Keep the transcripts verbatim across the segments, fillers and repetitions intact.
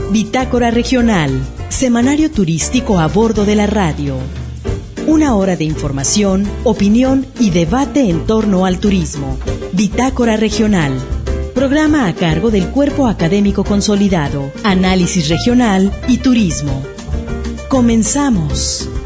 Bitácora Regional, semanario turístico a bordo de la radio. Una hora de información, opinión y debate en torno al turismo. Bitácora Regional, programa a cargo del Cuerpo Académico Consolidado, Análisis Regional y Turismo. Comenzamos.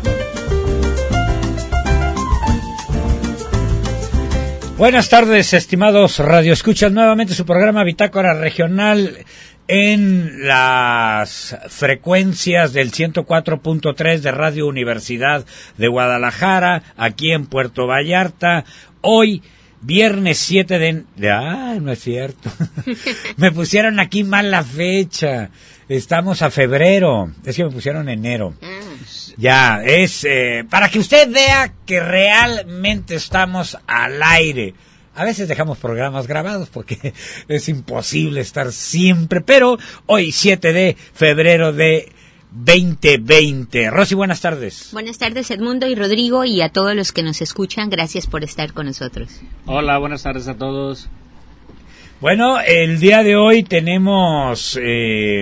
Buenas tardes, estimados radioescuchas. Nuevamente su programa Bitácora Regional en las frecuencias del ciento cuatro punto tres de Radio Universidad de Guadalajara, aquí en Puerto Vallarta. Hoy, viernes siete de... Ah, no es cierto. Me pusieron aquí mal la fecha. Estamos a febrero. Es que me pusieron enero. Ya, es eh, para que usted vea que realmente estamos al aire. A veces dejamos programas grabados porque es imposible estar siempre, pero hoy siete de febrero de veinte veinte. Rosy, buenas tardes. Buenas tardes, Edmundo y Rodrigo, y a todos los que nos escuchan, gracias por estar con nosotros. Hola, buenas tardes a todos. Bueno, el día de hoy tenemos eh,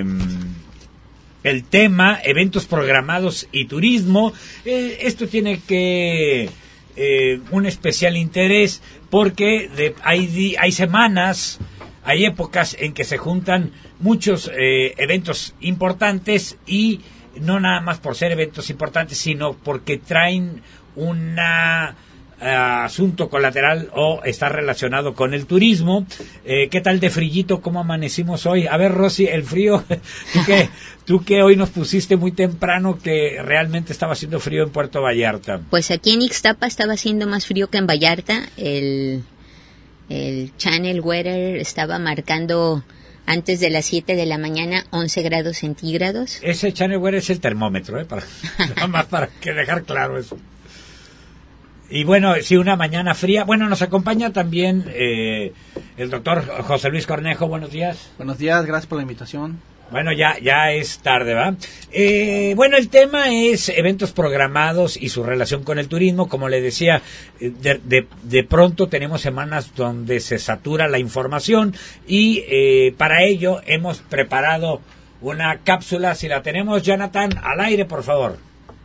el tema eventos programados y turismo. Eh, esto tiene que eh, un especial interés porque de, hay, hay semanas, hay épocas en que se juntan muchos eh, eventos importantes, y no nada más por ser eventos importantes, sino porque traen una Uh, asunto colateral o está relacionado con el turismo. Eh, ¿Qué tal de frillito? ¿Cómo amanecimos hoy? A ver, Rosy, el frío, tú que, tú que hoy nos pusiste muy temprano que realmente estaba haciendo frío en Puerto Vallarta. Pues aquí en Ixtapa estaba haciendo más frío que en Vallarta. El, el Channel Weather estaba marcando antes de las siete de la mañana once grados centígrados. Ese Channel Weather es el termómetro, ¿eh? Para, nada más para que dejar claro eso. Y bueno, sí, una mañana fría. Bueno, nos acompaña también eh, el doctor José Luis Cornejo. Buenos días. Buenos días, gracias por la invitación. Bueno, ya ya es tarde, ¿va? Eh, bueno, el tema es eventos programados y su relación con el turismo. Como le decía, de, de, de pronto tenemos semanas donde se satura la información y eh, para ello hemos preparado una cápsula. Si la tenemos, Jonathan, al aire, por favor.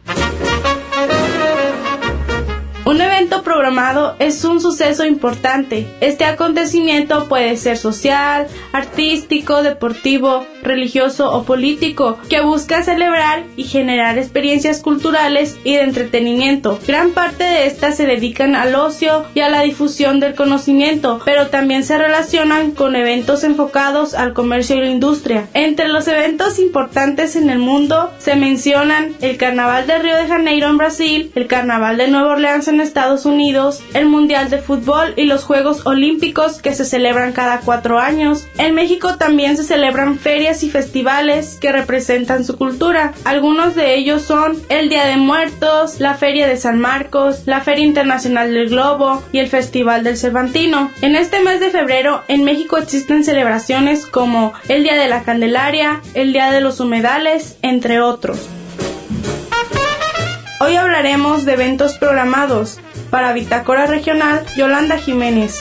Un evento programado es un suceso importante. Este acontecimiento puede ser social, artístico, deportivo, religioso o político, que busca celebrar y generar experiencias culturales y de entretenimiento. Gran parte de estas se dedican al ocio y a la difusión del conocimiento, pero también se relacionan con eventos enfocados al comercio y la industria. Entre los eventos importantes en el mundo se mencionan el Carnaval de Río de Janeiro en Brasil, el Carnaval de Nueva Orleans en Estados Unidos, el Mundial de Fútbol y los Juegos Olímpicos, que se celebran cada cuatro años. En México también se celebran ferias y festivales que representan su cultura. Algunos de ellos son el Día de Muertos, la Feria de San Marcos, la Feria Internacional del Globo y el Festival del Cervantino. En este mes de febrero, en México existen celebraciones como el Día de la Candelaria, el Día de los Humedales, entre otros. Hoy hablaremos de eventos programados. Para Bitácora Regional, Yolanda Jiménez.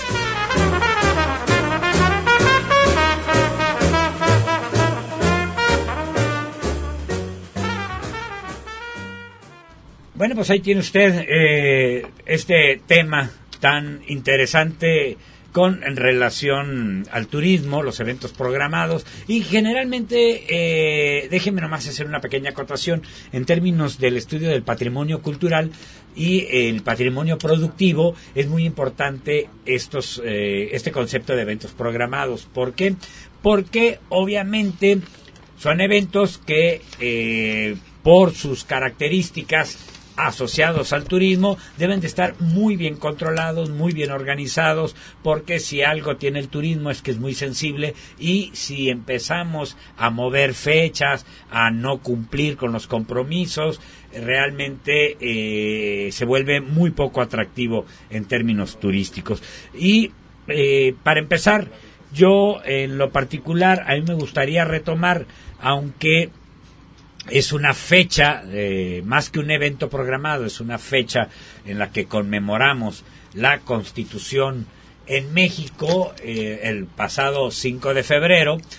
Bueno, pues ahí tiene usted eh, este tema tan interesante con en relación al turismo, los eventos programados, y generalmente, eh, déjenme nomás hacer una pequeña acotación en términos del estudio del patrimonio cultural y el patrimonio productivo. Es muy importante estos eh, este concepto de eventos programados. ¿Por qué? Porque obviamente son eventos que eh, por sus características asociados al turismo deben de estar muy bien controlados, muy bien organizados, porque si algo tiene el turismo es que es muy sensible, y si empezamos a mover fechas, a no cumplir con los compromisos, realmente eh, se vuelve muy poco atractivo en términos turísticos. Y eh, para empezar, yo en lo particular, a mí me gustaría retomar, aunque es una fecha, eh, más que un evento programado, es una fecha en la que conmemoramos la Constitución en México, eh, el pasado cinco de febrero,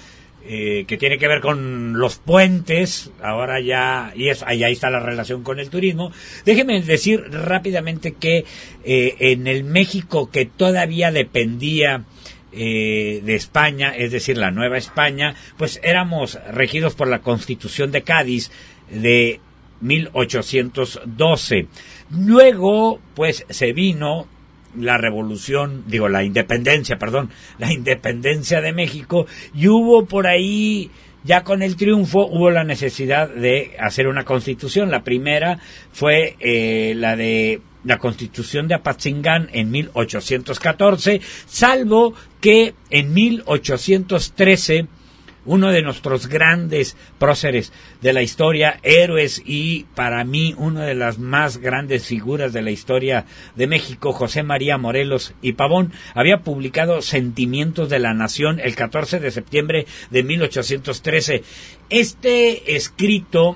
eh, que tiene que ver con los puentes, ahora ya, y eso, ahí, ahí está la relación con el turismo. Déjeme decir rápidamente que eh, en el México que todavía dependía Eh, de España, es decir, la Nueva España, pues éramos regidos por la Constitución de Cádiz de mil ochocientos doce. Luego, pues, se vino la revolución, digo, la independencia, perdón, la independencia de México, y hubo por ahí, ya con el triunfo, hubo la necesidad de hacer una constitución. La primera fue eh, la de la Constitución de Apatzingán en mil ochocientos catorce, salvo que en mil ochocientos trece uno de nuestros grandes próceres de la historia, héroes y para mí una de las más grandes figuras de la historia de México, José María Morelos y Pavón, había publicado Sentimientos de la Nación el catorce de septiembre de mil ochocientos trece. Este escrito,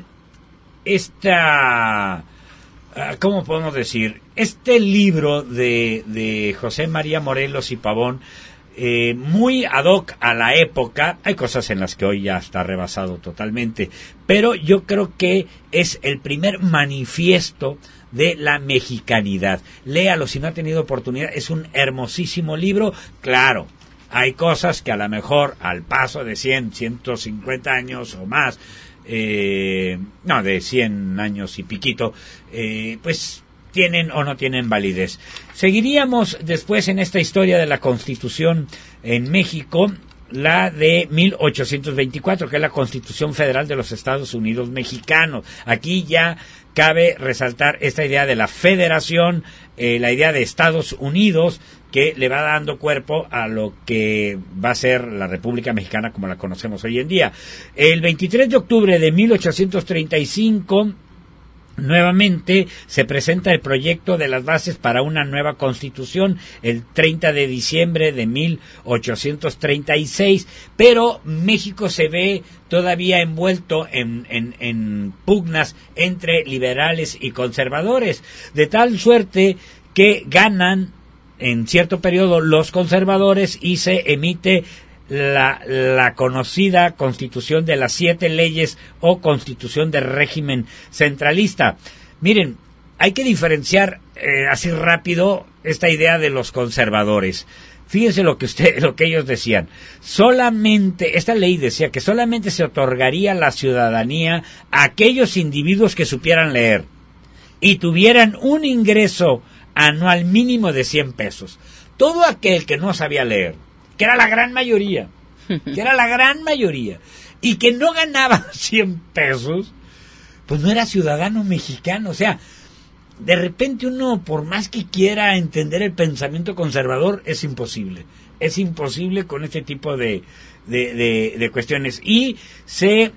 esta... ¿cómo podemos decir? Este libro de, de José María Morelos y Pavón, eh, muy ad hoc a la época, hay cosas en las que hoy ya está rebasado totalmente, pero yo creo que es el primer manifiesto de la mexicanidad. Léalo si no ha tenido oportunidad, es un hermosísimo libro. Claro, hay cosas que a lo mejor al paso de cien, ciento cincuenta años o más, Eh, no, de cien años y piquito, eh, pues tienen o no tienen validez. Seguiríamos después en esta historia de la Constitución en México, la de mil ochocientos veinticuatro, que es la Constitución Federal de los Estados Unidos Mexicanos. Aquí ya cabe resaltar esta idea de la federación, eh, la idea de Estados Unidos, que le va dando cuerpo a lo que va a ser la República Mexicana como la conocemos hoy en día. El veintitrés de octubre de mil ochocientos treinta y cinco, nuevamente se presenta el proyecto de las bases para una nueva constitución, el treinta de diciembre de mil ochocientos treinta y seis, pero México se ve todavía envuelto en, en, en pugnas entre liberales y conservadores, de tal suerte que ganan en cierto periodo los conservadores y se emite la, la conocida Constitución de las Siete Leyes o Constitución de Régimen Centralista. Miren, hay que diferenciar eh, así rápido esta idea de los conservadores. Fíjense lo que usted, lo que ellos decían. Solamente, esta ley decía que solamente se otorgaría la ciudadanía a aquellos individuos que supieran leer y tuvieran un ingreso anual mínimo de cien pesos. Todo aquel que no sabía leer, que era la gran mayoría, que era la gran mayoría, y que no ganaba cien pesos, pues no era ciudadano mexicano. O sea, de repente uno, por más que quiera entender el pensamiento conservador, es imposible. Es imposible con este tipo de, de, de, de cuestiones. Y se...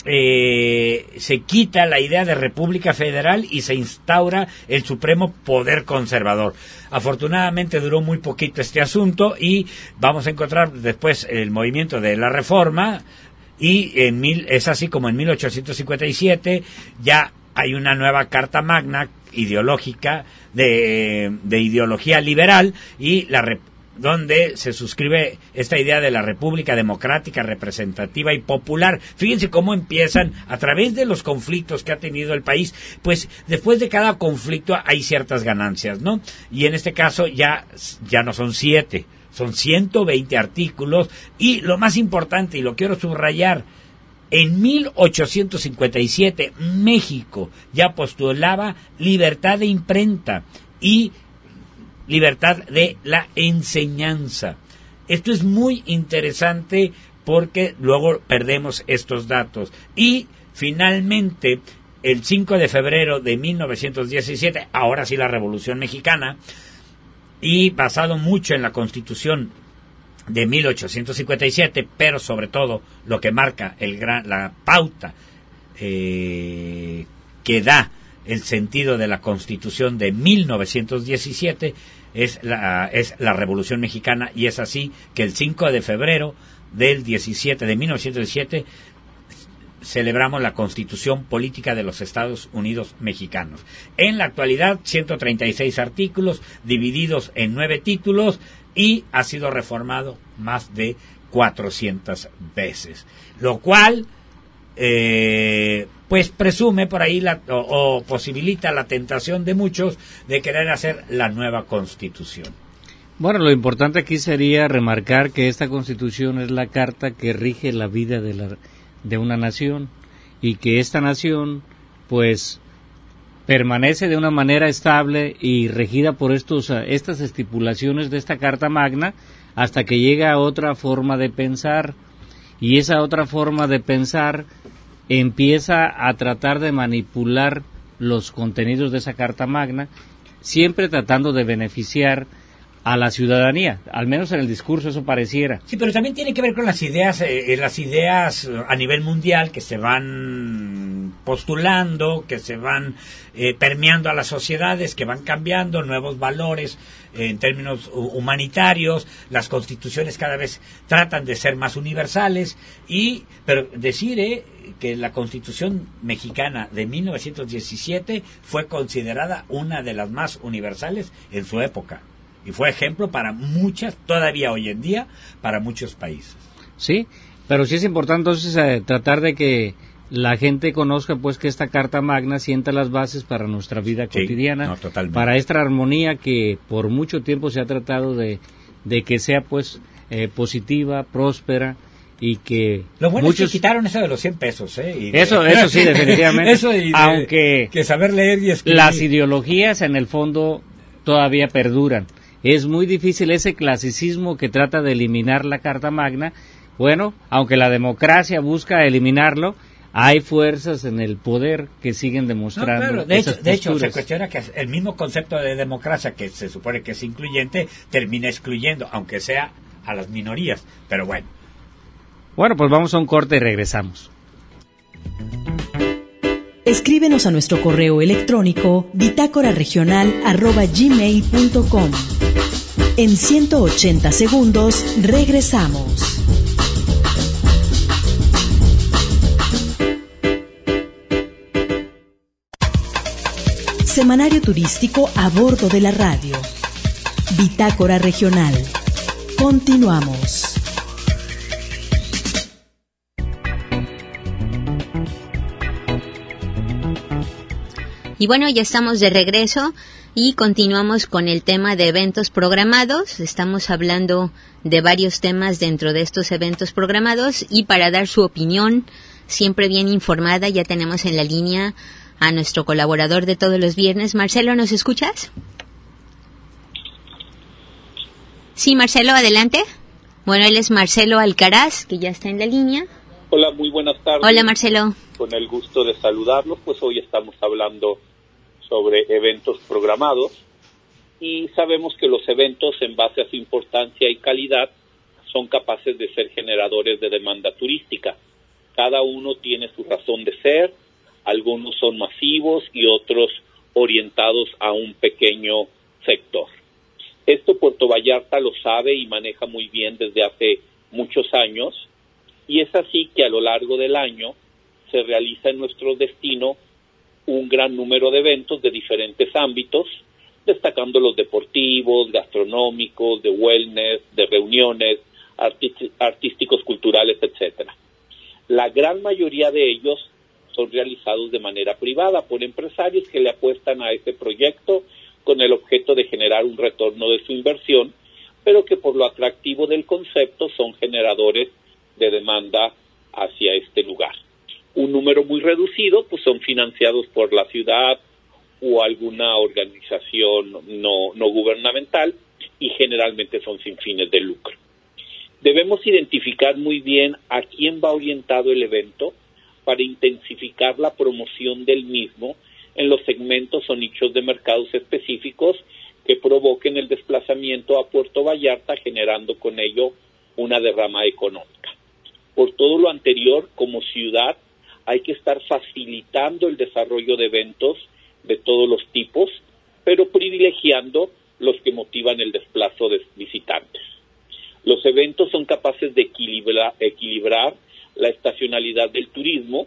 Eh, se quita la idea de República Federal y se instaura el supremo poder conservador. Afortunadamente duró muy poquito este asunto y vamos a encontrar después el movimiento de la Reforma y en mil, es así como en mil ochocientos cincuenta y siete ya hay una nueva Carta Magna ideológica de, de ideología liberal y la República, donde se suscribe esta idea de la República Democrática, Representativa y Popular. Fíjense cómo empiezan, a través de los conflictos que ha tenido el país, pues después de cada conflicto hay ciertas ganancias, ¿no? Y en este caso ya, ya no son siete, son ciento veinte artículos, y lo más importante, y lo quiero subrayar, en mil ochocientos cincuenta y siete México ya postulaba libertad de imprenta y libertad de la enseñanza. Esto es muy interesante porque luego perdemos estos datos. Y finalmente, el cinco de febrero de mil novecientos diecisiete, ahora sí la Revolución Mexicana, y basado mucho en la Constitución de mil ochocientos cincuenta y siete, pero sobre todo lo que marca el gran, la pauta eh, que da el sentido de la Constitución de mil novecientos diecisiete es la, es la Revolución Mexicana, y es así que el cinco de febrero del diecisiete de mil novecientos diecisiete celebramos la Constitución Política de los Estados Unidos Mexicanos. En la actualidad, ciento treinta y seis artículos divididos en nueve títulos y ha sido reformado más de cuatrocientas veces, lo cual eh, pues presume por ahí la, o, o posibilita la tentación de muchos de querer hacer la nueva Constitución. Bueno, lo importante aquí sería remarcar que esta Constitución es la carta que rige la vida de, la, de una nación, y que esta nación pues permanece de una manera estable y regida por estos estas estipulaciones de esta Carta Magna hasta que llega a otra forma de pensar, y esa otra forma de pensar empieza a tratar de manipular los contenidos de esa Carta Magna, siempre tratando de beneficiar a la ciudadanía, al menos en el discurso eso pareciera. Sí, pero también tiene que ver con las ideas, eh, las ideas a nivel mundial que se van postulando, que se van eh, permeando a las sociedades, que van cambiando, nuevos valores eh, en términos humanitarios, las constituciones cada vez tratan de ser más universales, y pero decir eh, que la Constitución mexicana de mil novecientos diecisiete fue considerada una de las más universales en su época. Y fue ejemplo para muchas, todavía hoy en día, para muchos países. Sí, pero sí es importante entonces eh, tratar de que la gente conozca pues que esta Carta Magna sienta las bases para nuestra vida sí, cotidiana, no, totalmente. Para esta armonía que por mucho tiempo se ha tratado de, de que sea pues eh, positiva, próspera, y que lo bueno muchos... es que quitaron eso de los cien pesos, ¿eh? Y de... Eso, eso sí, definitivamente. Eso y de... Aunque que saber leer y escribir. Las ideologías en el fondo todavía perduran. Es muy difícil ese clasicismo que trata de eliminar la Carta Magna. Bueno, aunque la democracia busca eliminarlo, hay fuerzas en el poder que siguen demostrando. No, claro. de, hecho, de hecho, se cuestiona que el mismo concepto de democracia, que se supone que es incluyente, termina excluyendo, aunque sea a las minorías. Pero bueno. Bueno, pues vamos a un corte y regresamos. Escríbenos a nuestro correo electrónico bitácora regional arroba gmail punto com. En ciento ochenta segundos regresamos. Semanario turístico a bordo de la radio. Bitácora regional. Continuamos. Y bueno, ya estamos de regreso y continuamos con el tema de eventos programados. Estamos hablando de varios temas dentro de estos eventos programados, y para dar su opinión siempre bien informada ya tenemos en la línea a nuestro colaborador de todos los viernes. Marcelo, ¿nos escuchas? Sí, Marcelo, adelante. Bueno, él es Marcelo Alcaraz, que ya está en la línea. Hola, muy buenas tardes. Hola, Marcelo. Con el gusto de saludarlos, pues hoy estamos hablando sobre eventos programados, y sabemos que los eventos, en base a su importancia y calidad, son capaces de ser generadores de demanda turística. Cada uno tiene su razón de ser, algunos son masivos y otros orientados a un pequeño sector. Esto Puerto Vallarta lo sabe y maneja muy bien desde hace muchos años, y es así que a lo largo del año se realiza en nuestro destino un gran número de eventos de diferentes ámbitos, destacando los deportivos, gastronómicos, de wellness, de reuniones, arti- artísticos, culturales, etcétera. La gran mayoría de ellos son realizados de manera privada por empresarios que le apuestan a este proyecto con el objeto de generar un retorno de su inversión, pero que por lo atractivo del concepto son generadores de demanda hacia este lugar. Un número muy reducido pues son financiados por la ciudad o alguna organización no, no gubernamental, y generalmente son sin fines de lucro. Debemos identificar muy bien a quién va orientado el evento para intensificar la promoción del mismo en los segmentos o nichos de mercados específicos que provoquen el desplazamiento a Puerto Vallarta, generando con ello una derrama económica. Por todo lo anterior, como ciudad, hay que estar facilitando el desarrollo de eventos de todos los tipos, pero privilegiando los que motivan el desplazo de visitantes. Los eventos son capaces de equilibrar, equilibrar la estacionalidad del turismo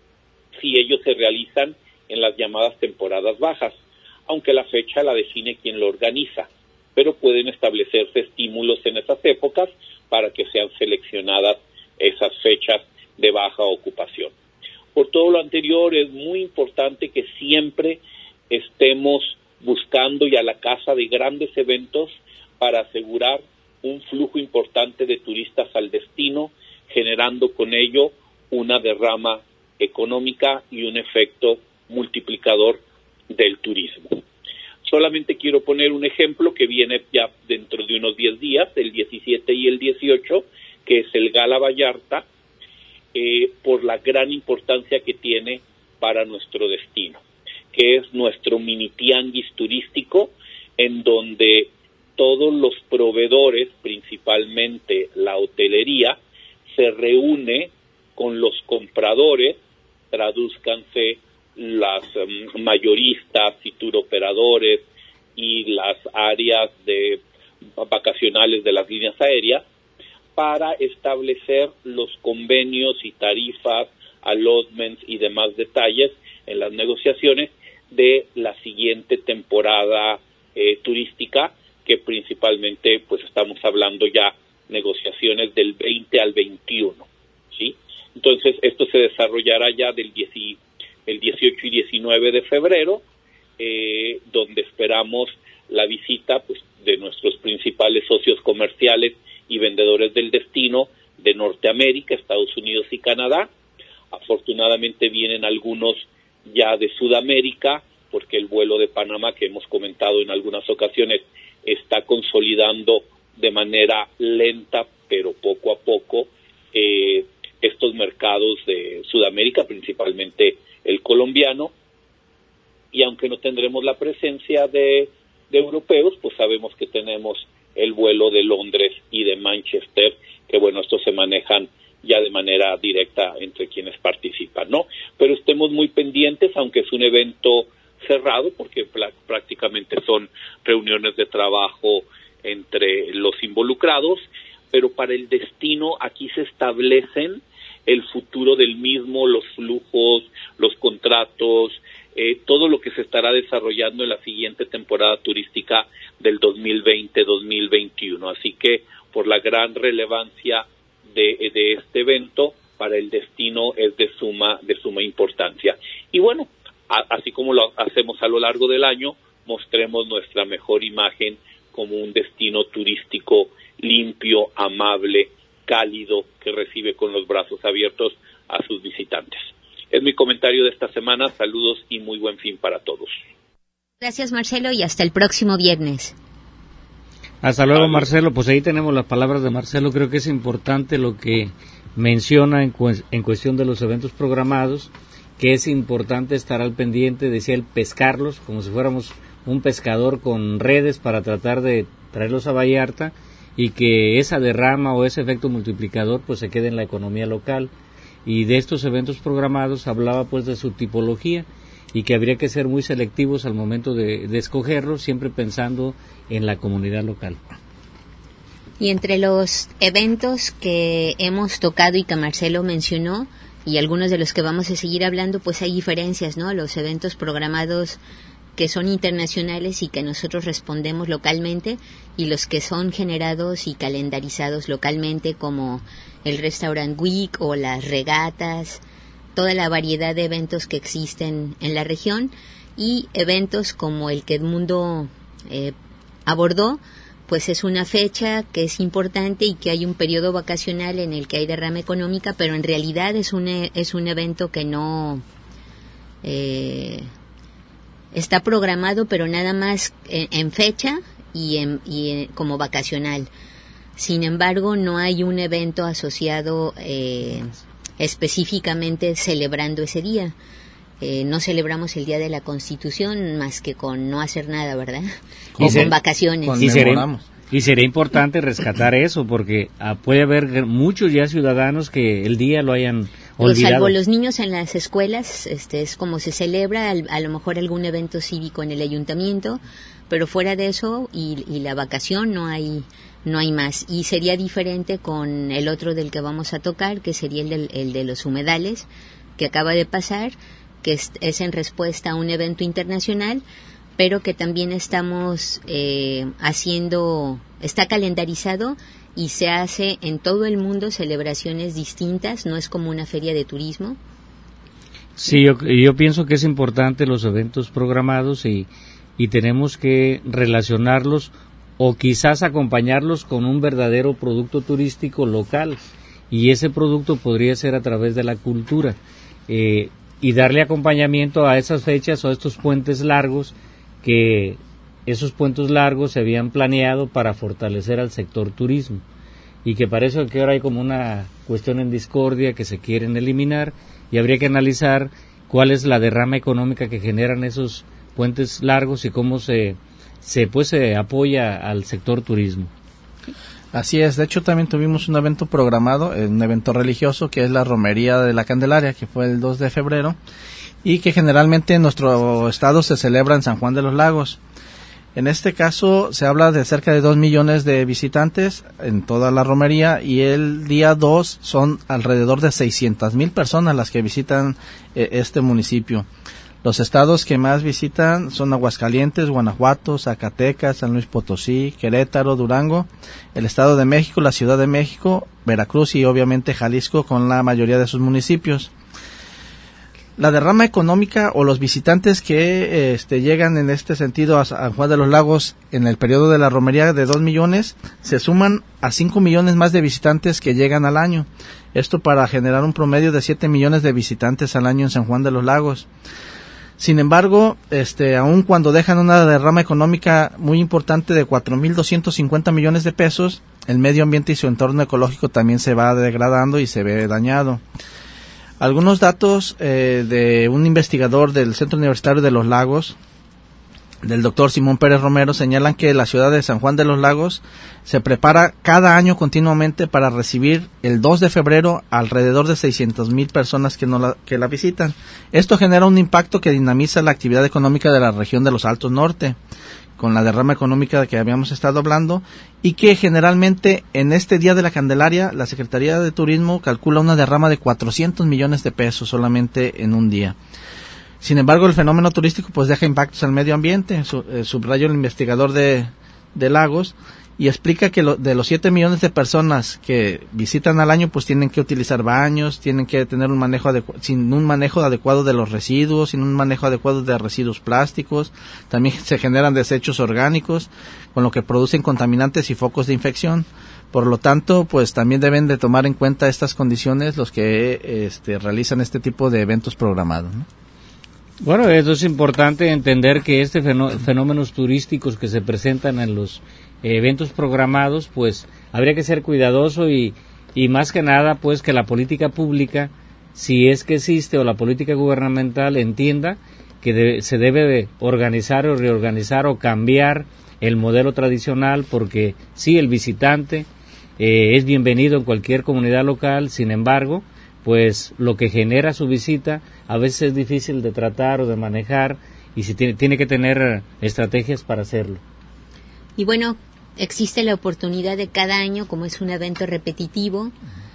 si ellos se realizan en las llamadas temporadas bajas, aunque la fecha la define quien lo organiza, pero pueden establecerse estímulos en esas épocas para que sean seleccionadas esas fechas de baja ocupación. Por todo lo anterior, es muy importante que siempre estemos buscando y a la caza de grandes eventos para asegurar un flujo importante de turistas al destino, generando con ello una derrama económica y un efecto multiplicador del turismo. Solamente quiero poner un ejemplo que viene ya dentro de unos diez días, el diecisiete y el dieciocho, que es el Gala Vallarta, eh, por la gran importancia que tiene para nuestro destino, que es nuestro mini tianguis turístico, en donde todos los proveedores, principalmente la hotelería, se reúne con los compradores, tradúzcanse las um, mayoristas y turoperadores y las áreas de vacacionales de las líneas aéreas, para establecer los convenios y tarifas, allotments y demás detalles en las negociaciones de la siguiente temporada eh, turística, que principalmente pues estamos hablando ya negociaciones del veinte al veintiuno, ¿sí? Entonces esto se desarrollará ya del diez, el dieciocho y diecinueve de febrero, eh, donde esperamos la visita pues de nuestros principales socios comerciales y vendedores del destino de Norteamérica, Estados Unidos y Canadá. Afortunadamente vienen algunos ya de Sudamérica, porque el vuelo de Panamá, que hemos comentado en algunas ocasiones, está consolidando de manera lenta, pero poco a poco, eh, estos mercados de Sudamérica, principalmente el colombiano, y aunque no tendremos la presencia de, de europeos, pues sabemos que tenemos el vuelo de Londres y de Manchester, que bueno, estos se manejan ya de manera directa entre quienes participan, ¿no? Pero estemos muy pendientes, aunque es un evento cerrado, porque prácticamente son reuniones de trabajo entre los involucrados, pero para el destino aquí se establecen el futuro del mismo, los flujos, los contratos, eh, todo lo que se estará desarrollando en la siguiente temporada turística del dos mil veinte dos mil veintiuno. Así que por la gran relevancia de, de este evento, para el destino es de suma, de suma importancia. Y bueno, a, así como lo hacemos a lo largo del año, mostremos nuestra mejor imagen como un destino turístico limpio, amable, cálido, que recibe con los brazos abiertos a sus visitantes. Es mi comentario de esta semana. Saludos y muy buen fin para todos. Gracias, Marcelo, y hasta el próximo viernes. Hasta luego, Marcelo. Pues ahí tenemos las palabras de Marcelo. Creo que es importante lo que menciona en, cu- en cuestión de los eventos programados, que es importante estar al pendiente, decía él, pescarlos, como si fuéramos un pescador con redes para tratar de traerlos a Vallarta, y que esa derrama o ese efecto multiplicador pues se quede en la economía local. Y de estos eventos programados hablaba pues de su tipología, y que habría que ser muy selectivos al momento de, de escogerlos, siempre pensando en la comunidad local. Y entre los eventos que hemos tocado y que Marcelo mencionó, y algunos de los que vamos a seguir hablando, pues hay diferencias, ¿no? Los eventos programados que son internacionales y que nosotros respondemos localmente, y los que son generados y calendarizados localmente, como el Restaurant Week o las regatas, toda la variedad de eventos que existen en la región, y eventos como el que Edmundo eh, abordó, pues es una fecha que es importante y que hay un periodo vacacional en el que hay derrama económica, pero en realidad es un, es un evento que no eh, está programado, pero nada más en, en fecha y, en, y en, como vacacional. Sin embargo, no hay un evento asociado eh, específicamente celebrando ese día. Eh, no celebramos el Día de la Constitución más que con no hacer nada, ¿verdad? O con ser, vacaciones. Y sería, y sería importante rescatar eso, porque ah, puede haber muchos ya ciudadanos que el día lo hayan olvidado. Salvo los niños en las escuelas, este es como se celebra, al, a lo mejor algún evento cívico en el ayuntamiento, pero fuera de eso y, y la vacación no hay no hay más. Y sería diferente con el otro del que vamos a tocar, que sería el, del, el de los humedales, que acaba de pasar, que es, es en respuesta a un evento internacional, pero que también estamos eh, haciendo, está calendarizado y se hace en todo el mundo celebraciones distintas, no es como una feria de turismo. Sí, yo, yo pienso que es importante los eventos programados y, y tenemos que relacionarlos o quizás acompañarlos con un verdadero producto turístico local, y ese producto podría ser a través de la cultura, eh, y darle acompañamiento a esas fechas o a estos puentes largos, que esos puentes largos se habían planeado para fortalecer al sector turismo, y que parece que ahora hay como una cuestión en discordia que se quieren eliminar, y habría que analizar cuál es la derrama económica que generan esos puentes largos y cómo se, se, pues, se apoya al sector turismo. Así es, de hecho también tuvimos un evento programado, un evento religioso, que es la Romería de la Candelaria, que fue el dos de febrero, y que generalmente en nuestro estado se celebra en San Juan de los Lagos. En este caso se habla de cerca de dos millones de visitantes en toda la romería, y el día dos son alrededor de seiscientas mil personas las que visitan eh, este municipio. Los estados que más visitan son Aguascalientes, Guanajuato, Zacatecas, San Luis Potosí, Querétaro, Durango, el Estado de México, la Ciudad de México, Veracruz y obviamente Jalisco, con la mayoría de sus municipios. La derrama económica o los visitantes que este, llegan en este sentido a San Juan de los Lagos en el periodo de la romería de dos millones se suman a cinco millones más de visitantes que llegan al año. Esto para generar un promedio de siete millones de visitantes al año en San Juan de los Lagos. Sin embargo, este, aun cuando dejan una derrama económica muy importante de cuatro mil doscientos cincuenta millones de pesos, el medio ambiente y su entorno ecológico también se va degradando y se ve dañado. Algunos datos eh, de un investigador del Centro Universitario de los Lagos, del doctor Simón Pérez Romero, señalan que la ciudad de San Juan de los Lagos se prepara cada año continuamente para recibir el dos de febrero alrededor de seiscientas mil personas que, no la, que la visitan. Esto genera un impacto que dinamiza la actividad económica de la región de los Altos Norte, con la derrama económica de que habíamos estado hablando, y que generalmente en este Día de la Candelaria la Secretaría de Turismo calcula una derrama de cuatrocientos millones de pesos solamente en un día. Sin embargo, el fenómeno turístico pues deja impactos al medio ambiente. Su, eh, subrayó el investigador de, de Lagos y explica que lo, de los siete millones de personas que visitan al año pues tienen que utilizar baños, tienen que tener un manejo adecu- sin un manejo adecuado de los residuos, sin un manejo adecuado de residuos plásticos, también se generan desechos orgánicos, con lo que producen contaminantes y focos de infección. Por lo tanto, pues también deben de tomar en cuenta estas condiciones los que este, realizan este tipo de eventos programados, ¿no? Bueno, eso es importante entender que este fenó- fenómenos turísticos que se presentan en los eh, eventos programados, pues habría que ser cuidadoso y, y más que nada, pues que la política pública, si es que existe, o la política gubernamental entienda que de- se debe de organizar o reorganizar o cambiar el modelo tradicional, porque sí, el visitante eh, es bienvenido en cualquier comunidad local, sin embargo, pues lo que genera su visita a veces es difícil de tratar o de manejar, y se tiene, tiene que tener estrategias para hacerlo. Y bueno, existe la oportunidad de cada año, como es un evento repetitivo,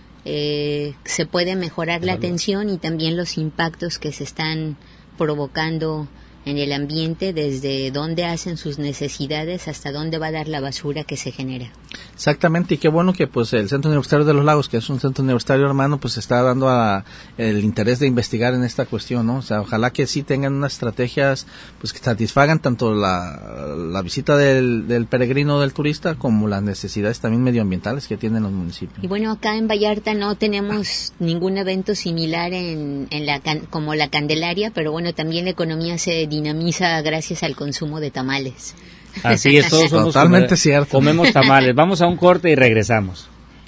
eh, se puede mejorar la atención y también los impactos que se están provocando en el ambiente, desde dónde hacen sus necesidades hasta dónde va a dar la basura que se genera. Exactamente, y qué bueno que pues el Centro Universitario de los Lagos, que es un centro universitario hermano, pues está dando a, el interés de investigar en esta cuestión, ¿no? O sea, ojalá que sí tengan unas estrategias pues que satisfagan tanto la, la visita del, del peregrino, del turista, como las necesidades también medioambientales que tienen los municipios. Y bueno, acá en Vallarta no tenemos ningún evento similar en, en la can, como la Candelaria, pero bueno, también la economía se dinamiza gracias al consumo de tamales. Así es, todos somos totalmente comer, cierto. Comemos tamales. Vamos a un corte y regresamos.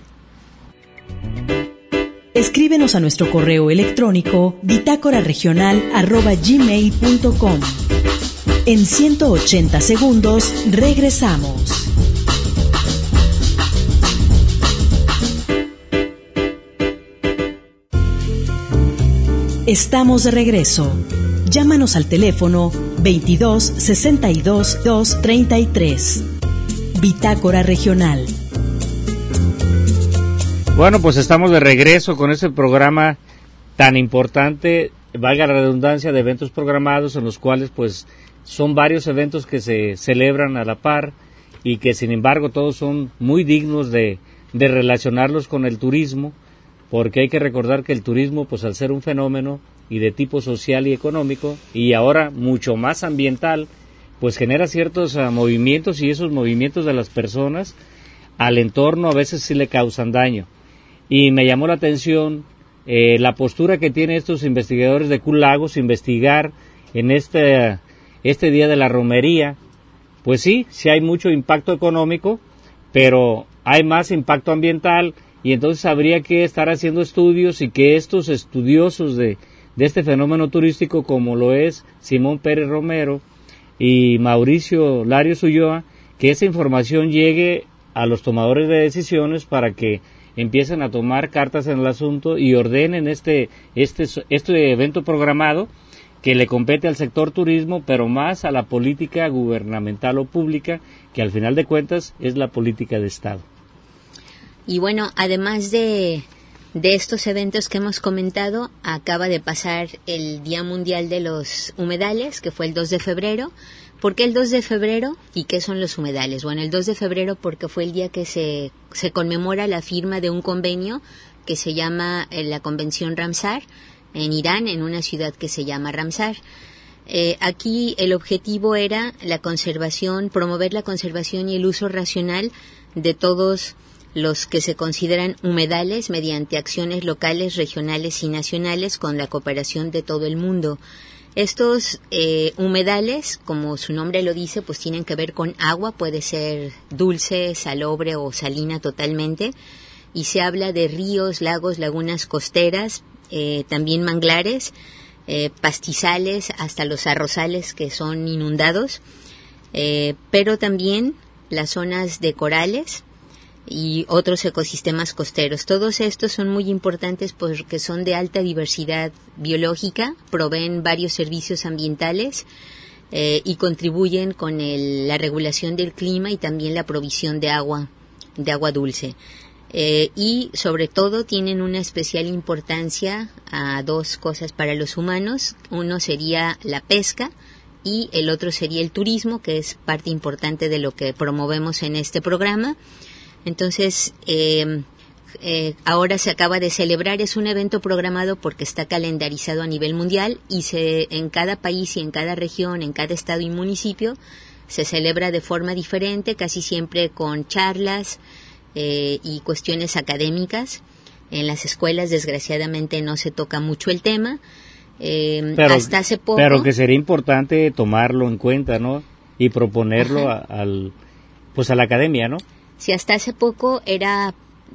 Escríbenos a nuestro correo electrónico bitácora regional arroba gmail punto com. En ciento ochenta segundos regresamos. Estamos de regreso. Llámanos al teléfono veintidós sesenta y dos doscientos treinta y tres. Bitácora Regional. Bueno, pues estamos de regreso con este programa tan importante, valga la redundancia, de eventos programados, en los cuales pues son varios eventos que se celebran a la par y que sin embargo todos son muy dignos de, de relacionarlos con el turismo, porque hay que recordar que el turismo, pues al ser un fenómeno y de tipo social y económico, y ahora mucho más ambiental, pues genera ciertos uh, movimientos, y esos movimientos de las personas al entorno a veces sí le causan daño. Y me llamó la atención eh, la postura que tienen estos investigadores de Cool Lagos, investigar en este, este día de la romería. Pues sí, sí hay mucho impacto económico, pero hay más impacto ambiental, y entonces habría que estar haciendo estudios, y que estos estudiosos de, de este fenómeno turístico, como lo es Simón Pérez Romero y Mauricio Larios Ulloa, que esa información llegue a los tomadores de decisiones para que empiecen a tomar cartas en el asunto y ordenen este, este, este evento programado que le compete al sector turismo, pero más a la política gubernamental o pública, que al final de cuentas es la política de Estado. Y bueno, además de, de estos eventos que hemos comentado, acaba de pasar el Día Mundial de los Humedales, que fue el dos de febrero. ¿Por qué el dos de febrero? ¿Y qué son los humedales? Bueno, el dos de febrero porque fue el día que se, se conmemora la firma de un convenio que se llama eh, la Convención Ramsar, en Irán, en una ciudad que se llama Ramsar. Eh, aquí el objetivo era la conservación, promover la conservación y el uso racional de todos los que se consideran humedales mediante acciones locales, regionales y nacionales con la cooperación de todo el mundo. Estos eh, humedales, como su nombre lo dice, pues tienen que ver con agua, puede ser dulce, salobre o salina totalmente, y se habla de ríos, lagos, lagunas costeras, eh, también manglares, eh, pastizales, hasta los arrozales que son inundados, eh, pero también las zonas de corales y otros ecosistemas costeros. Todos estos son muy importantes porque son de alta diversidad biológica, proveen varios servicios ambientales eh, y contribuyen con el, la regulación del clima y también la provisión de agua, de agua dulce. Eh, y sobre todo tienen una especial importancia a dos cosas para los humanos. Uno sería la pesca y el otro sería el turismo, que es parte importante de lo que promovemos en este programa. Entonces, eh, eh, ahora se acaba de celebrar, es un evento programado porque está calendarizado a nivel mundial y se, en cada país y en cada región, en cada estado y municipio, se celebra de forma diferente, casi siempre con charlas eh, y cuestiones académicas. En las escuelas, desgraciadamente, no se toca mucho el tema. Eh, pero, hasta hace poco. Pero que sería importante tomarlo en cuenta, ¿no? Y proponerlo a, al, pues a la academia, ¿no? Si hasta hace poco era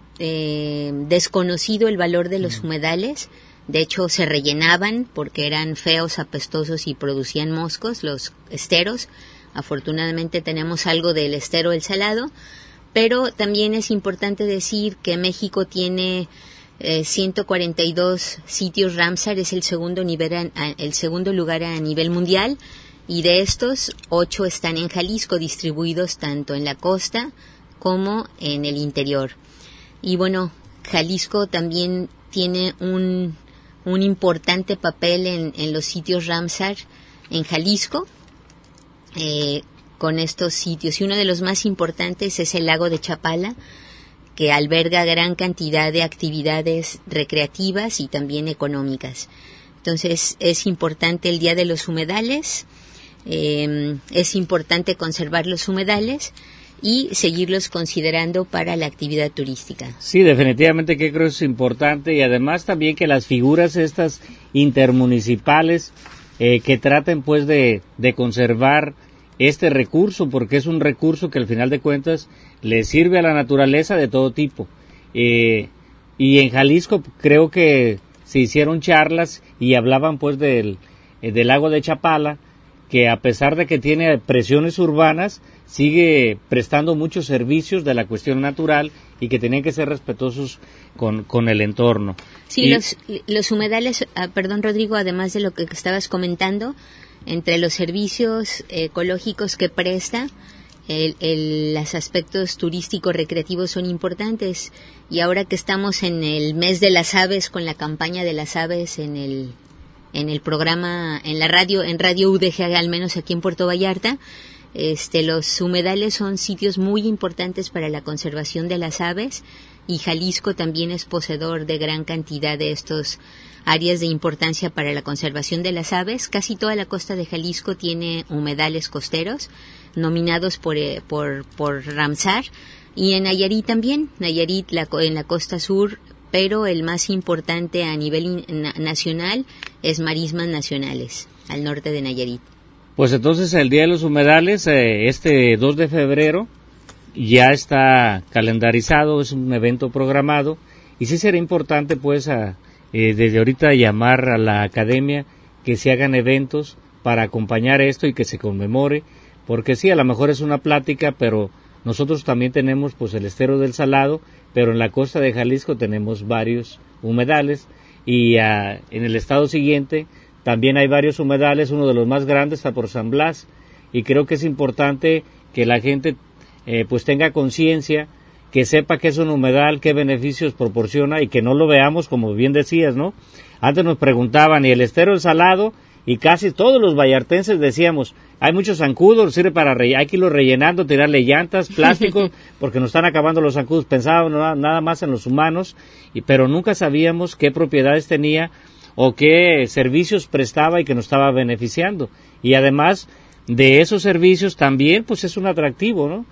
eh, desconocido el valor de los humedales, de hecho se rellenaban porque eran feos, apestosos y producían moscos, los esteros. Afortunadamente tenemos algo del estero El Salado, pero también es importante decir que México tiene eh, ciento cuarenta y dos sitios Ramsar, es el segundo, nivel a, el segundo lugar a nivel mundial, y de estos, ocho están en Jalisco, distribuidos tanto en la costa como en el interior. Y bueno, Jalisco también tiene un, un importante papel en, en los sitios Ramsar en Jalisco, eh, con estos sitios. Y uno de los más importantes es el lago de Chapala, que alberga gran cantidad de actividades recreativas y también económicas. Entonces, es importante el Día de los Humedales, eh, es importante conservar los humedales y seguirlos considerando para la actividad turística. Sí, definitivamente que creo que es importante, y además también que las figuras estas intermunicipales eh, que traten pues de, de conservar este recurso, porque es un recurso que al final de cuentas le sirve a la naturaleza de todo tipo. Eh, y en Jalisco creo que se hicieron charlas y hablaban pues del, eh, del lago de Chapala, que a pesar de que tiene presiones urbanas, sigue prestando muchos servicios de la cuestión natural y que tienen que ser respetuosos con, con el entorno. Sí, y los, los humedales, ah, perdón Rodrigo, además de lo que estabas comentando, entre los servicios ecológicos que presta, el, el, los aspectos turísticos recreativos son importantes, y ahora que estamos en el mes de las aves, con la campaña de las aves en el en el programa, en la radio, en Radio U D G, al menos aquí en Puerto Vallarta, Este, los humedales son sitios muy importantes para la conservación de las aves y Jalisco también es poseedor de gran cantidad de estos áreas de importancia para la conservación de las aves. Casi toda la costa de Jalisco tiene humedales costeros nominados por, eh, por, por Ramsar, y en Nayarit también, Nayarit la, en la costa sur, pero el más importante a nivel in, na, nacional es Marismas Nacionales, al norte de Nayarit. Pues entonces el Día de los Humedales, eh, este dos de febrero, ya está calendarizado, es un evento programado, y sí será importante pues a, eh, desde ahorita llamar a la academia que se hagan eventos para acompañar esto y que se conmemore, porque sí, a lo mejor es una plática, pero nosotros también tenemos pues el Estero del Salado, pero en la costa de Jalisco tenemos varios humedales, y uh, en el estado siguiente también hay varios humedales, uno de los más grandes está por San Blas, y creo que es importante que la gente eh, pues tenga conciencia, que sepa qué es un humedal, qué beneficios proporciona, y que no lo veamos como bien decías, ¿no? Antes nos preguntaban, ¿y el Estero del Salado? Y casi todos los vallartenses decíamos, hay muchos zancudos, sirve para rellenar, hay que irlo rellenando, tirarle llantas, plásticos, porque nos están acabando los zancudos. Pensábamos nada más en los humanos, y, pero nunca sabíamos qué propiedades tenía o qué servicios prestaba y que nos estaba beneficiando. Y además de esos servicios también pues es un atractivo, ¿no?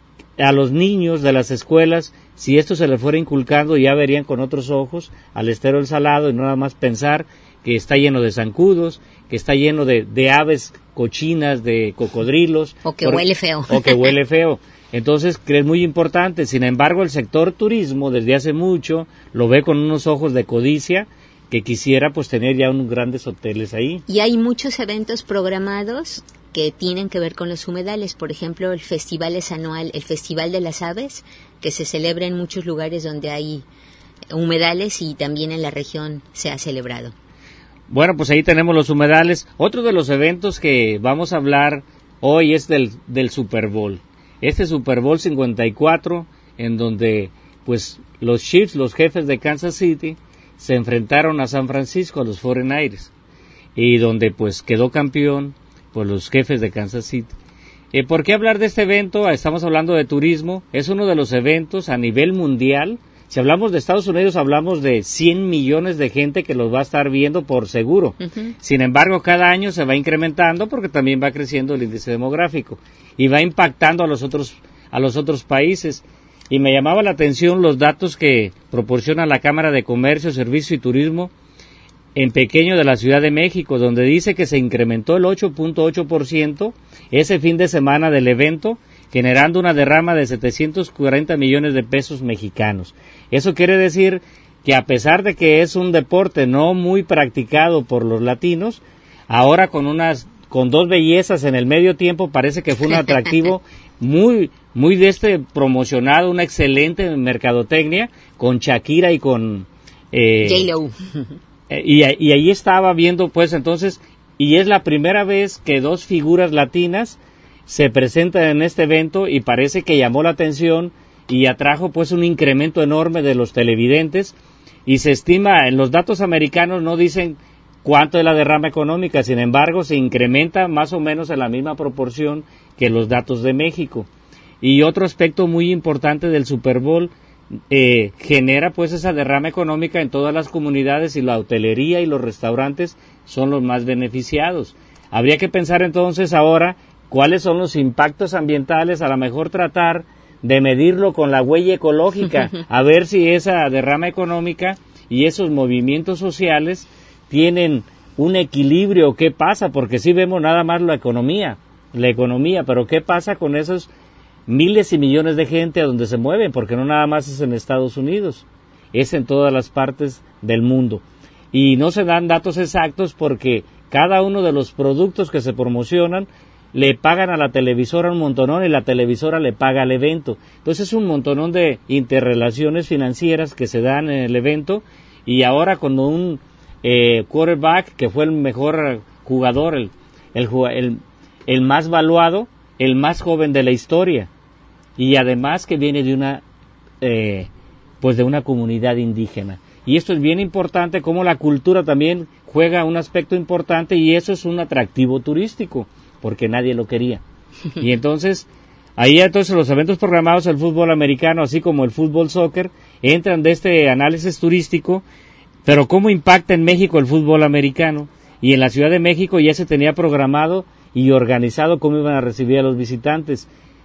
A los niños de las escuelas, si esto se les fuera inculcando, ya verían con otros ojos al Estero del Salado, y no nada más pensar que está lleno de zancudos, que está lleno de, de aves cochinas, de cocodrilos. O que por, huele feo. O que huele feo. Entonces, que es muy importante. Sin embargo, el sector turismo, desde hace mucho, lo ve con unos ojos de codicia, que quisiera pues tener ya unos grandes hoteles ahí. Y hay muchos eventos programados que tienen que ver con los humedales. Por ejemplo, el festival es anual, el Festival de las Aves, que se celebra en muchos lugares donde hay humedales, y también en la región se ha celebrado. Bueno, pues ahí tenemos los humedales. Otro de los eventos que vamos a hablar hoy es del, del Super Bowl. Este Super Bowl cincuenta y cuatro, en donde pues los Chiefs, los jefes de Kansas City, se enfrentaron a San Francisco, a los cuarenta y nueve, y donde pues quedó campeón por los jefes de Kansas City. Eh, ¿Por qué hablar de este evento? Estamos hablando de turismo. Es uno de los eventos a nivel mundial. Si hablamos de Estados Unidos, hablamos de cien millones de gente que los va a estar viendo por seguro. Uh-huh. Sin embargo, cada año se va incrementando porque también va creciendo el índice demográfico y va impactando a los otros a los otros países. Y me llamaba la atención los datos que proporciona la Cámara de Comercio, Servicio y Turismo en pequeño de la Ciudad de México, donde dice que se incrementó el ocho punto ocho por ciento ese fin de semana del evento, generando una derrama de setecientos cuarenta millones de pesos mexicanos. Eso quiere decir que a pesar de que es un deporte no muy practicado por los latinos, ahora con unas con dos bellezas en el medio tiempo parece que fue un atractivo muy muy de este promocionado, una excelente mercadotecnia con Shakira y con eh, J-Lo. Eh, y, y ahí estaba viendo pues entonces, y es la primera vez que dos figuras latinas se presentan en este evento, y parece que llamó la atención y atrajo pues un incremento enorme de los televidentes, y se estima, en los datos americanos no dicen cuánto es la derrama económica, sin embargo se incrementa más o menos en la misma proporción que los datos de México. Y otro aspecto muy importante del Super Bowl, eh, genera pues esa derrama económica en todas las comunidades, y la hotelería y los restaurantes son los más beneficiados. Habría que pensar entonces ahora cuáles son los impactos ambientales, a lo mejor tratar de medirlo con la huella ecológica, a ver si esa derrama económica y esos movimientos sociales tienen un equilibrio. ¿Qué pasa? Porque sí vemos nada más la economía, la economía, pero ¿qué pasa con esos miles y millones de gente a donde se mueven? Porque no nada más es en Estados Unidos, es en todas las partes del mundo. Y no se dan datos exactos porque cada uno de los productos que se promocionan le pagan a la televisora un montonón y la televisora le paga al evento. Entonces es un montonón de interrelaciones financieras que se dan en el evento, y ahora cuando un eh, quarterback que fue el mejor jugador, el, el, el, el más valuado, el más joven de la historia, y además que viene de una eh, pues de una comunidad indígena. Y esto es bien importante, como la cultura también juega un aspecto importante, y eso es un atractivo turístico, porque nadie lo quería. Y entonces, ahí entonces los eventos programados del fútbol americano, así como el fútbol soccer, entran de este análisis turístico, pero ¿cómo impacta en México el fútbol americano? Y en la Ciudad de México ya se tenía programado y organizado cómo iban a recibir a los visitantes.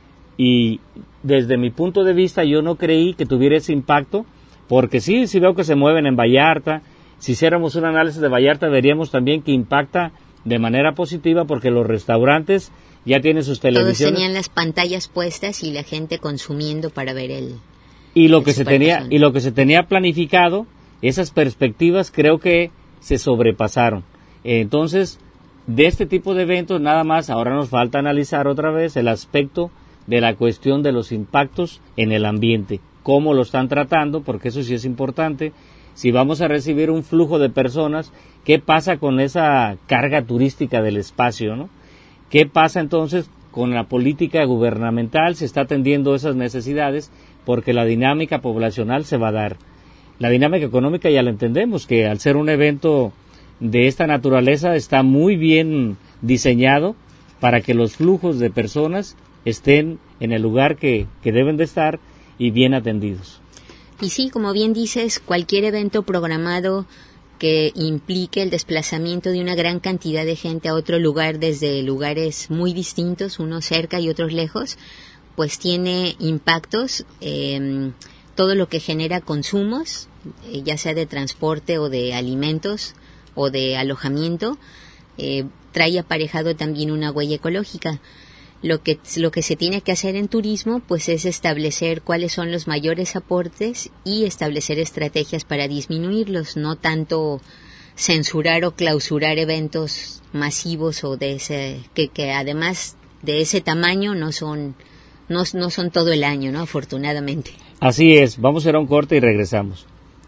Y desde mi punto de vista yo no creí que tuviera ese impacto, porque sí, sí veo que se mueven en Vallarta. Si hiciéramos un análisis de Vallarta veríamos también que impacta de manera positiva, porque los restaurantes ya tienen sus televisiones. Todos tenían las pantallas puestas y la gente consumiendo para ver el y lo el que se tenía y lo que se tenía planificado, esas perspectivas creo que se sobrepasaron. Entonces, de este tipo de eventos nada más ahora nos falta analizar otra vez el aspecto de la cuestión de los impactos en el ambiente, cómo lo están tratando, porque eso sí es importante. Si vamos a recibir un flujo de personas, ¿qué pasa con esa carga turística del espacio, no? ¿Qué pasa entonces con la política gubernamental? Se está atendiendo esas necesidades porque la dinámica poblacional se va a dar. La dinámica económica ya la entendemos, que al ser un evento de esta naturaleza está muy bien diseñado para que los flujos de personas estén en el lugar que, que deben de estar y bien atendidos. Y sí, como bien dices, cualquier evento programado que implique el desplazamiento de una gran cantidad de gente a otro lugar desde lugares muy distintos, unos cerca y otros lejos, pues tiene impactos, eh, todo lo que genera consumos, eh, ya sea de transporte o de alimentos o de alojamiento, eh, trae aparejado también una huella ecológica. Lo que, lo que se tiene que hacer en turismo pues es establecer cuáles son los mayores aportes y establecer estrategias para disminuirlos, no tanto censurar o clausurar eventos masivos o de ese que, que además de ese tamaño no son no, no son todo el año, ¿no? Afortunadamente. Así es, vamos a ir a un corte y regresamos.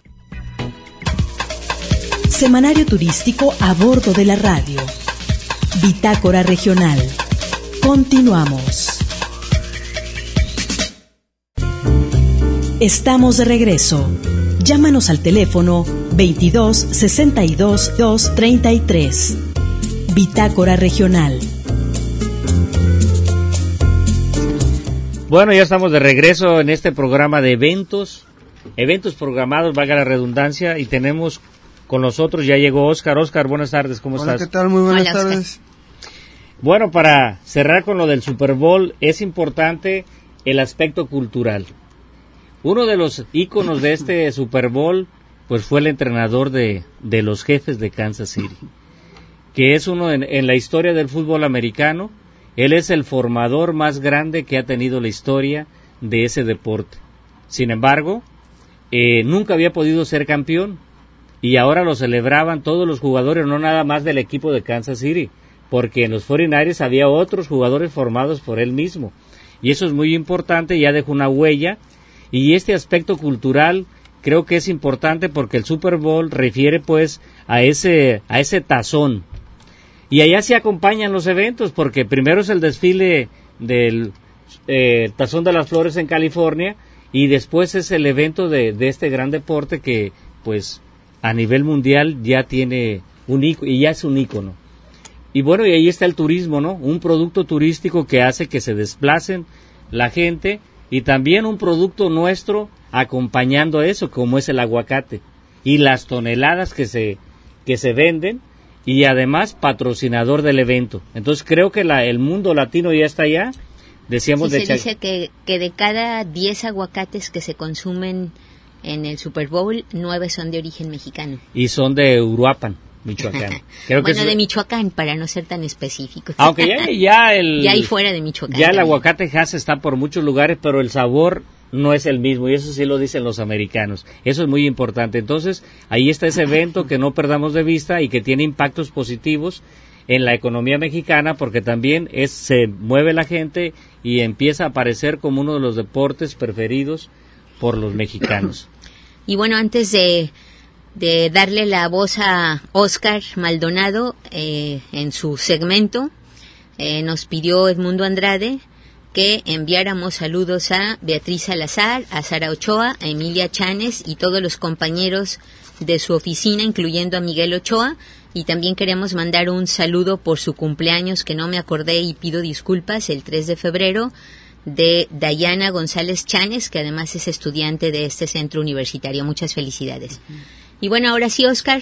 Semanario turístico a bordo de la radio. Bitácora regional. Continuamos. Estamos de regreso. Llámanos al teléfono veintidós sesenta y dos dos treinta y tres. Bitácora regional. Bueno, ya estamos de regreso en este programa de eventos, eventos programados, valga la redundancia, y tenemos con nosotros, ya llegó Oscar. Oscar, buenas tardes, ¿cómo Hola, estás? ¿qué tal? Muy buenas Hola, Oscar. tardes. Bueno, para cerrar con lo del Super Bowl, es importante el aspecto cultural. Uno de los íconos de este Super Bowl, pues fue el entrenador de, de los Jefes de Kansas City, que es uno en, en la historia del fútbol americano. Él es el formador más grande que ha tenido la historia de ese deporte. Sin embargo, eh, nunca había podido ser campeón, y ahora lo celebraban todos los jugadores, no nada más del equipo de Kansas City, porque en los cuarenta y nueve había otros jugadores formados por él mismo, y eso es muy importante, ya dejó una huella. Y este aspecto cultural creo que es importante porque el Super Bowl refiere pues a ese a ese tazón, y allá se acompañan los eventos, porque primero es el desfile del eh, Tazón de las Flores en California, y después es el evento de, de este gran deporte que pues a nivel mundial ya tiene un ícono, y ya es un ícono. Y bueno, y ahí está el turismo, ¿no? Un producto turístico que hace que se desplacen la gente, y también un producto nuestro acompañando a eso, como es el aguacate y las toneladas que se que se venden, y además patrocinador del evento. Entonces creo que la, el mundo latino ya está allá. Decíamos Sí, de se Chac- dice que, que de cada diez aguacates que se consumen en el Super Bowl, nueve son de origen mexicano. y son de Uruapan, Michoacán. Creo que Bueno, es- de Michoacán, para no ser tan específicos. aunque ya, ya el Ya ahí fuera de Michoacán. ya el también. aguacate Hass está por muchos lugares, pero el sabor no es el mismo, y eso sí lo dicen los americanos. Eso es muy importante. Entonces, ahí está ese evento que no perdamos de vista y que tiene impactos positivos en la economía mexicana, porque también es se mueve la gente y empieza a aparecer como uno de los deportes preferidos por los mexicanos. Y bueno, antes de, de darle la voz a Oscar Maldonado eh, en su segmento, eh, nos pidió Edmundo Andrade que enviáramos saludos a Beatriz Salazar, a Sara Ochoa, a Emilia Chanes y todos los compañeros de su oficina, incluyendo a Miguel Ochoa, Y también queremos mandar un saludo por su cumpleaños, que no me acordé y pido disculpas, el tres de febrero, de Dayana González Chanes, que además es estudiante de este centro universitario. Muchas felicidades. Uh-huh. Y bueno, ahora sí, Oscar,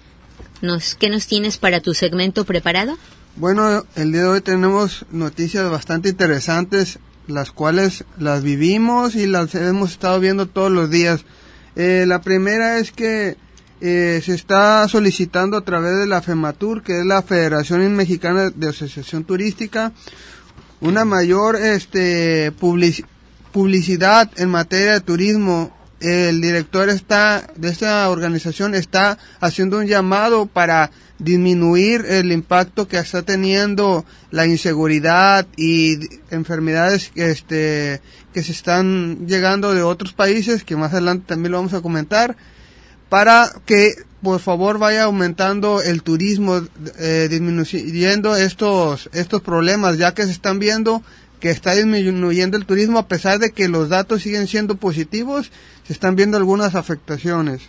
nos, ¿qué nos tienes para tu segmento preparado? Bueno, el día de hoy tenemos noticias bastante interesantes, las cuales las vivimos y las hemos estado viendo todos los días. Eh, la primera es que Eh, se está solicitando a través de la FEMATUR, que es la Federación Mexicana de Asociación Turística, una mayor este public, publicidad en materia de turismo. El director está de esta organización está haciendo un llamado para disminuir el impacto que está teniendo la inseguridad y enfermedades este que se están llegando de otros países, que más adelante también lo vamos a comentar, para que por favor vaya aumentando el turismo, eh, disminuyendo estos estos problemas, ya que se están viendo que está disminuyendo el turismo. A pesar de que los datos siguen siendo positivos, se están viendo algunas afectaciones.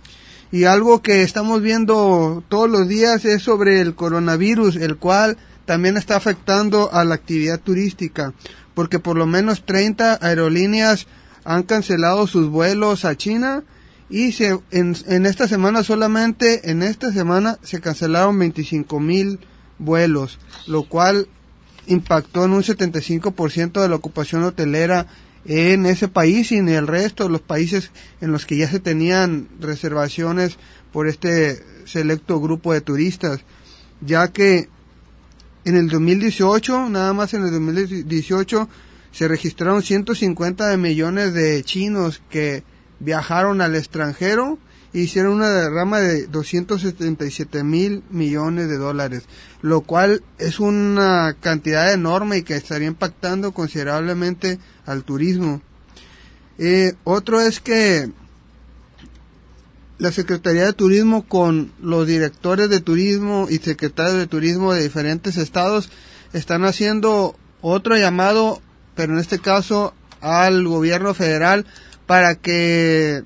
Y algo que estamos viendo todos los días es sobre el coronavirus, el cual también está afectando a la actividad turística, porque por lo menos treinta aerolíneas han cancelado sus vuelos a China. Y se, en, en esta semana solamente, en esta semana se cancelaron veinticinco mil vuelos, lo cual impactó en un setenta y cinco por ciento de la ocupación hotelera en ese país y en el resto de los países en los que ya se tenían reservaciones por este selecto grupo de turistas, ya que en el dos mil dieciocho, nada más en el dos mil dieciocho, se registraron ciento cincuenta millones de chinos que viajaron al extranjero e hicieron una derrama de doscientos setenta y siete mil millones de dólares, lo cual es una cantidad enorme y que estaría impactando considerablemente al turismo. Eh, otro es que la Secretaría de Turismo, con los directores de turismo y secretarios de turismo de diferentes estados, están haciendo otro llamado, pero en este caso al gobierno federal, para que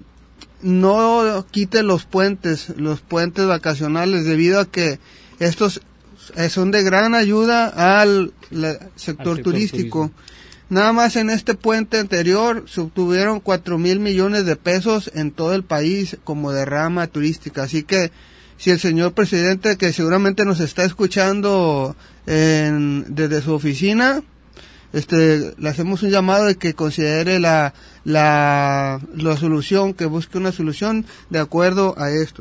no quite los puentes, los puentes vacacionales, debido a que estos son de gran ayuda al la, sector, sector turístico. Turismo. Nada más en este puente anterior se obtuvieron cuatro mil millones de pesos en todo el país como derrama turística. Así que si el señor presidente, que seguramente nos está escuchando en, desde su oficina, Este, le hacemos un llamado de que considere la, la, la solución, que busque una solución de acuerdo a esto.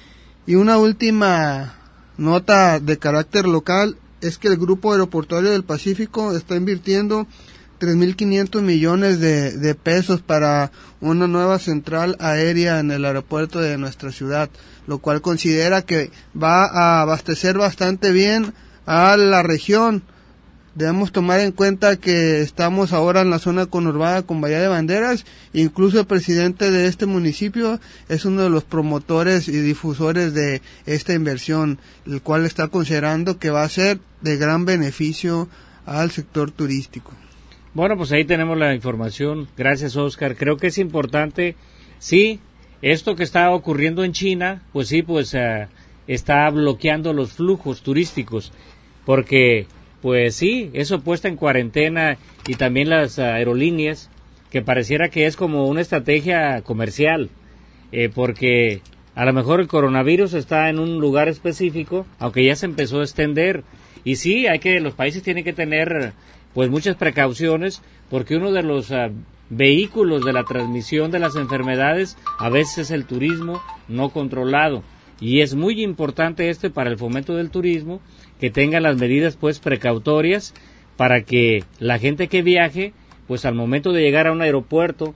Y una última nota de carácter local es que el Grupo Aeroportuario del Pacífico está invirtiendo tres mil quinientos millones de, de pesos para una nueva central aérea en el aeropuerto de nuestra ciudad, lo cual considera que va a abastecer bastante bien a la región. Debemos tomar en cuenta que estamos ahora en la zona conurbada con Bahía de Banderas. Incluso el presidente de este municipio es uno de los promotores y difusores de esta inversión, el cual está considerando que va a ser de gran beneficio al sector turístico. Bueno, pues ahí tenemos la información. Gracias, Oscar. Creo que es importante, sí, esto que está ocurriendo en China, pues sí, pues uh, está bloqueando los flujos turísticos, porque pues sí, eso puesta en cuarentena, y también las aerolíneas, que pareciera que es como una estrategia comercial, eh, porque a lo mejor el coronavirus está en un lugar específico, aunque ya se empezó a extender, y sí, hay que, los países tienen que tener pues muchas precauciones, porque uno de los uh, vehículos de la transmisión de las enfermedades a veces es el turismo no controlado, y es muy importante este para el fomento del turismo, que tenga las medidas pues precautorias para que la gente que viaje, pues al momento de llegar a un aeropuerto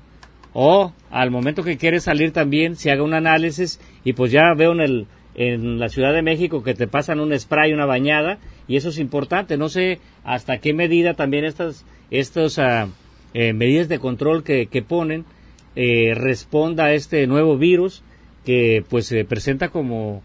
o al momento que quiere salir también se haga un análisis, y pues ya veo en el en la Ciudad de México que te pasan un spray, una bañada, y eso es importante. No sé hasta qué medida también estas estos uh, eh, medidas de control que, que ponen eh, responda a este nuevo virus que pues se presenta como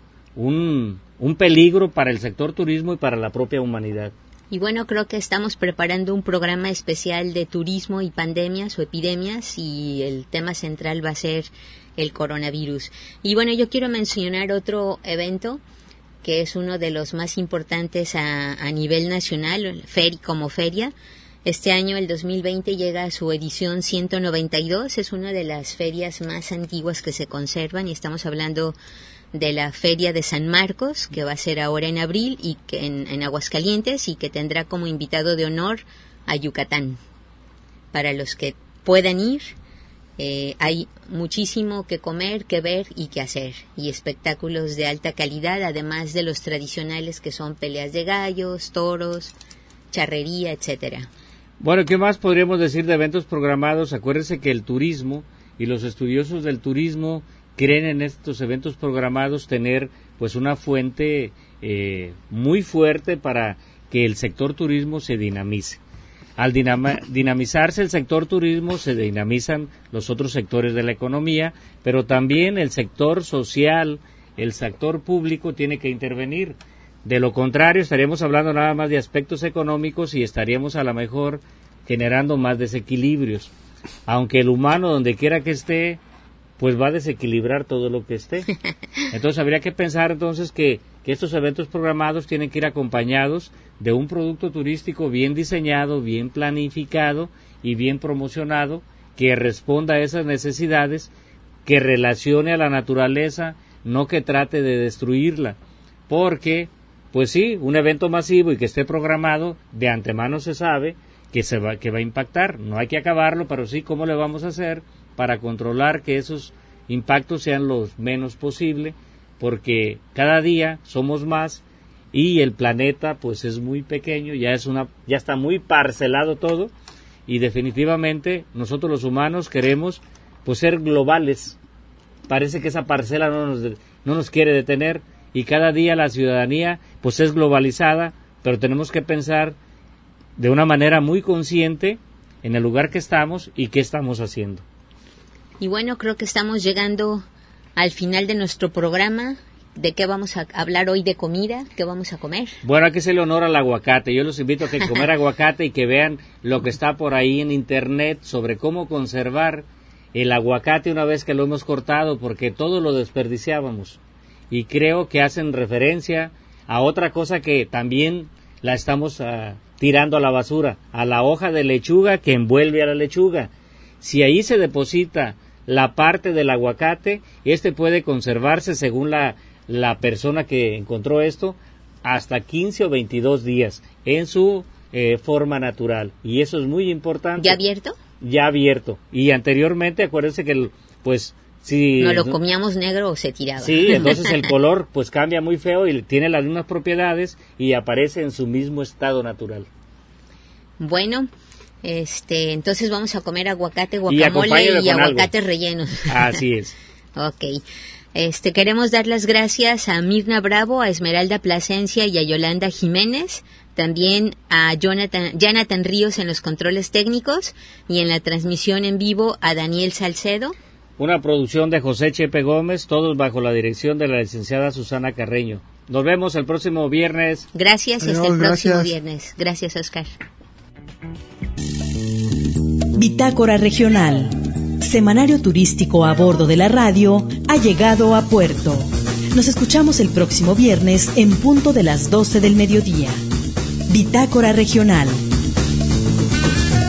un un peligro para el sector turismo y para la propia humanidad. Y bueno, creo que estamos preparando un programa especial de turismo y pandemias o epidemias, y el tema central va a ser el coronavirus. Y bueno, yo quiero mencionar otro evento que es uno de los más importantes a, a nivel nacional, fer, como feria. Este año, el dos mil veinte, llega a su edición ciento noventa y dos, es una de las ferias más antiguas que se conservan, y estamos hablando de la Feria de San Marcos, que va a ser ahora en abril, y que en, en Aguascalientes, y que tendrá como invitado de honor a Yucatán. Para los que puedan ir, eh, hay muchísimo que comer, que ver y que hacer, y espectáculos de alta calidad, además de los tradicionales que son peleas de gallos, toros, charrería, etcétera. Bueno, ¿qué más podríamos decir de eventos programados? Acuérdense que el turismo y los estudiosos del turismo creen en estos eventos programados tener pues una fuente eh, muy fuerte para que el sector turismo se dinamice. Al dinama, dinamizarse el sector turismo, se dinamizan los otros sectores de la economía, pero también el sector social, el sector público tiene que intervenir. De lo contrario, estaríamos hablando nada más de aspectos económicos y estaríamos a lo mejor generando más desequilibrios. Aunque el humano, donde quiera que esté, pues va a desequilibrar todo lo que esté. Entonces habría que pensar entonces que, que estos eventos programados tienen que ir acompañados de un producto turístico bien diseñado, bien planificado y bien promocionado, que responda a esas necesidades, que relacione a la naturaleza, no que trate de destruirla. Porque pues sí, un evento masivo y que esté programado, de antemano se sabe que se va, que va a impactar. No hay que acabarlo, pero sí, ¿cómo le vamos a hacer para controlar que esos impactos sean los menos posible? Porque cada día somos más y el planeta pues es muy pequeño, ya es una, ya está muy parcelado todo, y definitivamente nosotros los humanos queremos pues ser globales. Parece que esa parcela no nos, no nos quiere detener. Y cada día la ciudadanía pues es globalizada, pero tenemos que pensar de una manera muy consciente en el lugar que estamos y qué estamos haciendo. Y bueno, creo que estamos llegando al final de nuestro programa. ¿De qué vamos a hablar hoy de comida? ¿Qué vamos a comer? Bueno, hay que hacerle honor al aguacate. Yo los invito a que comer aguacate y que vean lo que está por ahí en internet sobre cómo conservar el aguacate una vez que lo hemos cortado, porque todo lo desperdiciábamos. Y creo que hacen referencia a otra cosa que también la estamos uh, tirando a la basura, a la hoja de lechuga que envuelve a la lechuga. Si ahí se deposita la parte del aguacate, este puede conservarse, según la, la persona que encontró esto, hasta quince o veintidós días en su eh, forma natural. Y eso es muy importante. ¿Ya abierto? Ya abierto. Y anteriormente, acuérdense que, el, pues... Sí, ¿no lo comíamos negro o se tiraba? Sí, entonces el color pues cambia muy feo y tiene las mismas propiedades y aparece en su mismo estado natural. Bueno, este, entonces vamos a comer aguacate, guacamole y, y aguacates rellenos. Así es. Ok. Este, queremos dar las gracias a Mirna Bravo, a Esmeralda Plasencia y a Yolanda Jiménez, también a Jonathan, Jonathan Ríos en los controles técnicos, y en la transmisión en vivo a Daniel Salcedo. Una producción de José Chepe Gómez, todos bajo la dirección de la licenciada Susana Carreño. Nos vemos el próximo viernes. Gracias, Adiós, hasta el próximo gracias. viernes. Gracias, Oscar. Bitácora Regional, semanario turístico a bordo de la radio, ha llegado a puerto. Nos escuchamos el próximo viernes en punto de las doce del mediodía. Bitácora Regional.